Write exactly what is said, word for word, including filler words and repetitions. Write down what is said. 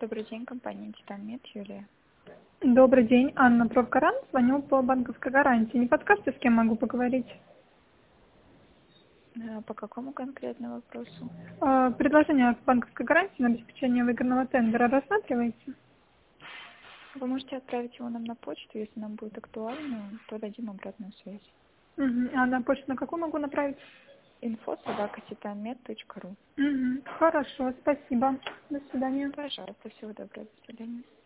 Добрый день, компания Титанмед, Юлия. Добрый день, Анна Провкаран. Звоню по банковской гарантии. Не подскажете, с кем могу поговорить? Э, По какому конкретному вопросу? Э, Предложение банковской гарантии на обеспечение выигранного тендера рассматриваете? Вы можете отправить его нам на почту, если нам будет актуально, то дадим обратную связь. Угу. А на почту на какую могу направить? инфо собака титанмед точка ру. Угу. Хорошо, спасибо. До свидания. Пожалуйста, всего доброго, до свидания.